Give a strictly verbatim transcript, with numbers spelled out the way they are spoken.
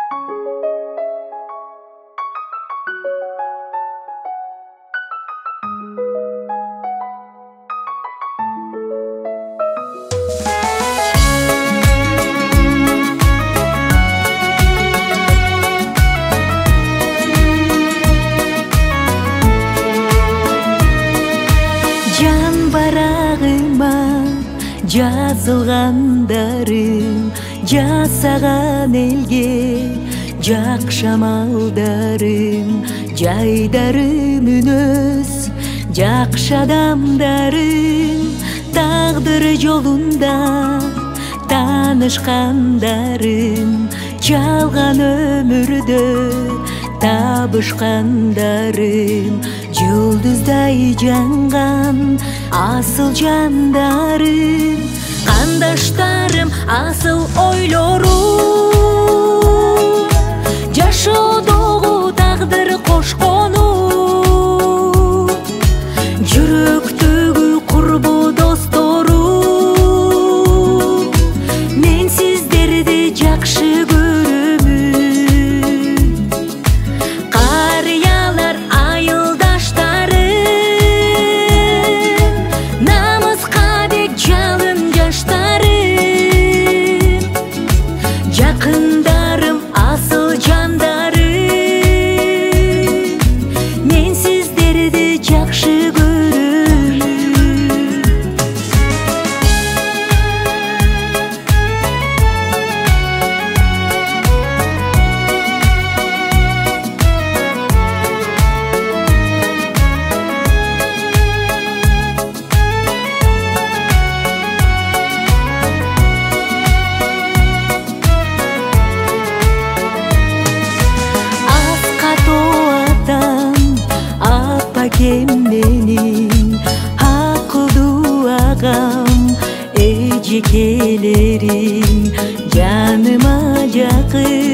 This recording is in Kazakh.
жазылгандарым жасаган элге жакшы амалдарым жайдарым үнөс жакшы адамдарым тагдыр жолунда таанышкандарым жалган өмүрдө табышкандарым жұлдыздай жанган асыл жандарым кандаштарым асыл ойлорум жашоодогу тагдыр кошкону жүрөктөгү курбу досторум мен сиздерди жакшы көрөмүн карыялар айылдаштарым намыска бек жалын жаштарым жакындарым асыл жандарым мен сиздерди жакшы Әкем менің ақылды ағам, эжекелерім жаныма жақын.